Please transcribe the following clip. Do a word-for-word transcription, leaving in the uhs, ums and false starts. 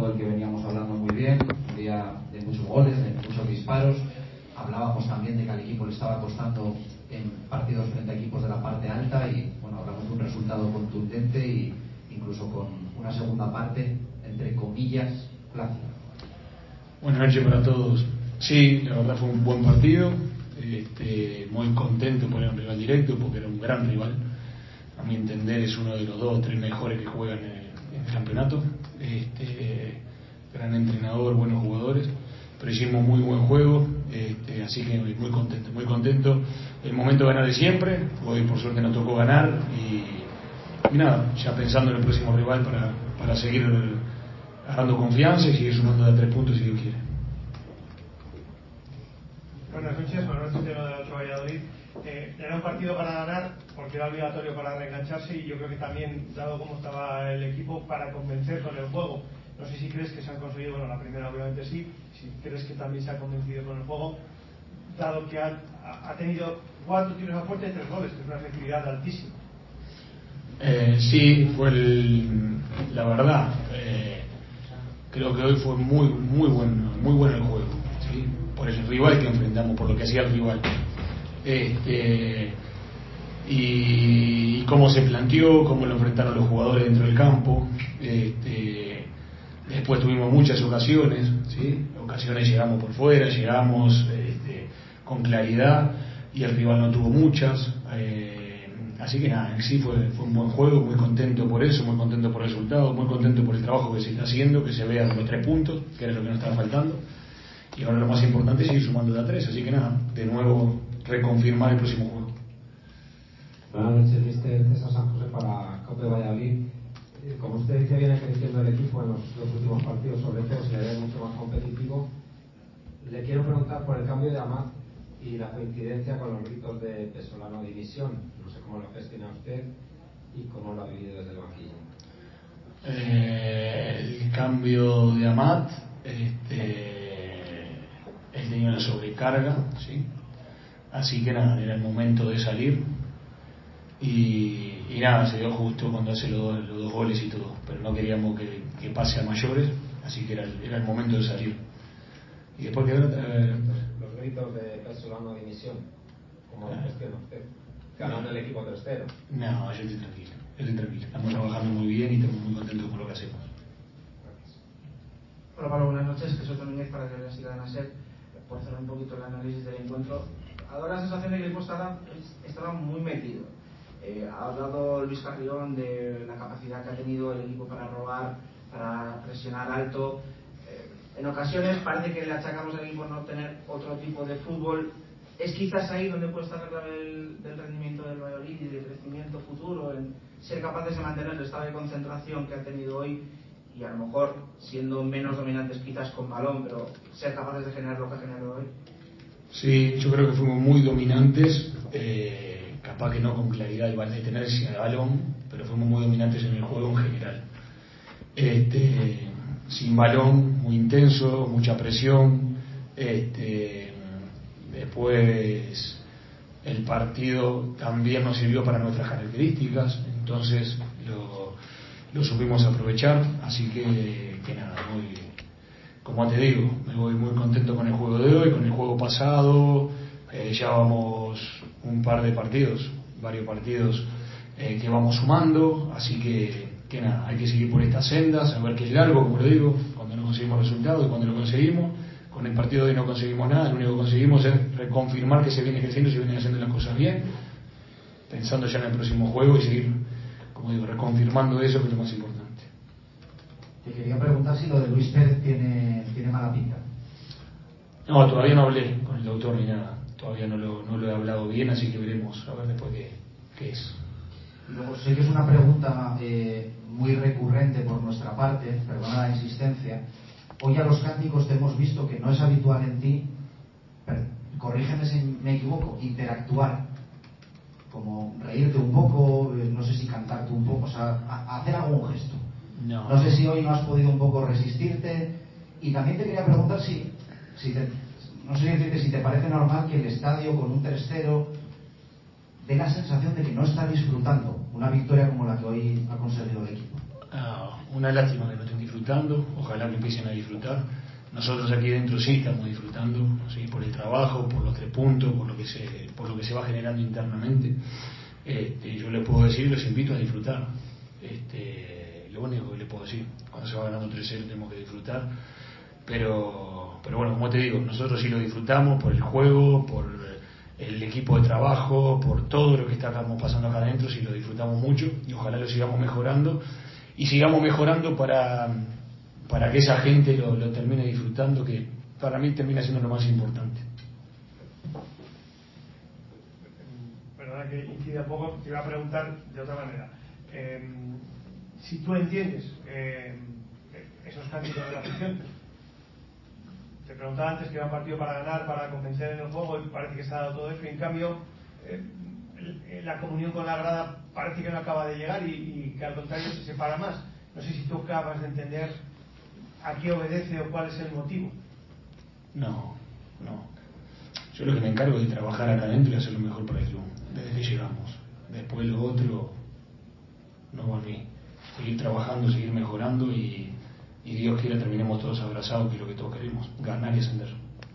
campo del que veníamos hablando muy bien, un día de muchos goles, de muchos disparos. Hablábamos también de que al equipo le estaba costando en partidos frente a equipos de la parte alta y bueno, hablamos de un resultado contundente e incluso con una segunda parte, entre comillas, clásica. Buenas noches para todos. Sí, la verdad fue un buen partido, este, muy contento por un rival directo porque era un gran rival. A mi entender es uno de los dos o tres mejores que juegan en el, en el campeonato. Este, gran entrenador, buenos jugadores, pero hicimos muy buen juego, este, así que muy contento, muy contento. El momento de ganar de siempre, hoy por suerte nos tocó ganar y, y nada, ya pensando en el próximo rival para, para seguir agarrando confianza y seguir sumando de a tres puntos si Dios quiere. Buenas noches, Manuel Centeno de Otro Valladolid. Eh, era un partido para ganar porque era obligatorio para reengancharse y yo creo que también, dado cómo estaba el equipo, para convencer con el juego. No sé si crees que se han conseguido, bueno, la primera obviamente sí, si crees que también se ha convencido con el juego, dado que ha, ha tenido cuatro tiros a puerta y tres goles, que es una efectividad altísima. Eh, sí, fue el, la verdad, eh, creo que hoy fue muy muy bueno, muy bueno el juego, ¿sí? Por el rival que enfrentamos, por lo que hacía el rival. Este, y, y cómo se planteó, cómo lo enfrentaron los jugadores dentro del campo. Este, después tuvimos muchas ocasiones, ¿sí? Ocasiones llegamos por fuera, llegamos este, con claridad y el rival no tuvo muchas. Eh, así que nada, en sí fue, fue un buen juego, muy contento por eso, muy contento por el resultado, muy contento por el trabajo que se está haciendo, que se vea con los tres puntos, que era lo que nos estaba faltando. Y ahora lo más importante es seguir sumando de a tres, así que nada, de nuevo reconfirmar el próximo juego. Buenas noches, mister César San José para Cope Valladolid. Como usted dice, viene creciendo el equipo en los dos últimos partidos, sobre todo se le ve mucho más competitivo. Le quiero preguntar por el cambio de Amat y la coincidencia con los gritos de Pesolano Dimisión. No sé cómo lo gestiona usted y cómo lo ha vivido desde el banquillo. Eh, el cambio de Amat, este, él tenía una sobrecarga, ¿sí? Así que nada, era el momento de salir y, y nada, se dio justo cuando hace los, los dos goles y todo, pero no queríamos que, que pase a mayores, así que era el, era el momento de salir. Y después quedó eh, los, los gritos de Pesolano Dimisión, ¿cómo lo gestiona usted? Ganando el equipo tres cero. No, yo estoy tranquilo, yo estoy tranquilo, estamos trabajando muy bien y estamos muy contentos con lo que hacemos. Hola Pablo, buenas noches, Jesús Domínguez para que la siga a SER, por hacer un poquito el análisis del encuentro. Ahora la sensación de que el equipo estaba, estaba muy metido. Eh, ha hablado Luis Carrión de la capacidad que ha tenido el equipo para robar, para presionar alto. Eh, en ocasiones parece que le achacamos al equipo no tener otro tipo de fútbol. Es quizás ahí donde puede estar la clave del, del rendimiento del Valladolid y del crecimiento futuro, en ser capaces de mantener el estado de concentración que ha tenido hoy y a lo mejor siendo menos dominantes quizás con balón, pero ser capaces de generar lo que ha generado hoy. Sí, yo creo que fuimos muy dominantes, eh, capaz que no con claridad igual de tenencia de balón, pero fuimos muy dominantes en el juego en general. Este, sin balón, muy intenso, mucha presión. Este, después el partido también nos sirvió para nuestras características, entonces lo, lo supimos aprovechar, así que, que nada, muy, como te digo, me voy muy contento con el juego de hoy, con el juego pasado. Eh, ya vamos un par de partidos, varios partidos eh, que vamos sumando, así que, que nada, hay que seguir por estas sendas, saber que es largo, como lo digo, cuando no conseguimos resultados y cuando lo conseguimos. Con el partido de hoy no conseguimos nada, lo único que conseguimos es reconfirmar que se viene creciendo y se vienen haciendo las cosas bien, pensando ya en el próximo juego y seguir, como digo, reconfirmando eso, que es lo más importante. Te quería preguntar si lo de Luis Pérez tiene, tiene mala pinta. No, todavía no hablé con el doctor ni nada, todavía no lo, no lo he hablado bien, así que veremos a ver después qué, qué es. Luego sé que es una pregunta eh, muy recurrente por nuestra parte, perdona la insistencia. Hoy a los cánticos te hemos visto que no es habitual en ti, pero, corrígeme si me equivoco, interactuar, como reírte un poco, eh, no sé si cantarte un poco, o sea, a, a hacer algún gesto. No. No sé si hoy no has podido un poco resistirte. Y también te quería preguntar si, si te, no sé si decirte si te parece normal que el estadio con un tres cero dé la sensación de que no está disfrutando una victoria como la que hoy ha conseguido el equipo. Ah, una lástima que no estén disfrutando, ojalá que empiecen a disfrutar. Nosotros aquí dentro sí estamos disfrutando, ¿sí? Por el trabajo, por los tres puntos, por lo que se, por lo que se va generando internamente. Este, yo les puedo decir, los invito a disfrutar. Este, lo único que les puedo decir, cuando se va ganando tres cero tenemos que disfrutar. Pero, pero bueno, como te digo, nosotros sí lo disfrutamos por el juego, por el equipo de trabajo, por todo lo que estamos pasando acá adentro, sí lo disfrutamos mucho y ojalá lo sigamos mejorando y sigamos mejorando para, para que esa gente lo, lo termine disfrutando, que para mí termina siendo lo más importante. Perdona que incida un poco, te iba a preguntar de otra manera. Eh, si tú entiendes eh, esos cánticos de la afición, te preguntaba antes que era un partido para ganar, para convencer en el juego, y parece que se ha dado todo eso, y en cambio eh, la comunión con la grada parece que no acaba de llegar y, y que al contrario se separa más. No sé si tú acabas de entender a qué obedece o cuál es el motivo. No, no. Yo lo que me encargo es de trabajar acá adentro y hacer lo mejor para el club, desde que llegamos. Después lo otro no va a mí. Seguir trabajando, seguir mejorando y, y Dios quiera terminemos todos abrazados, que es lo que todos queremos, ganar y ascender.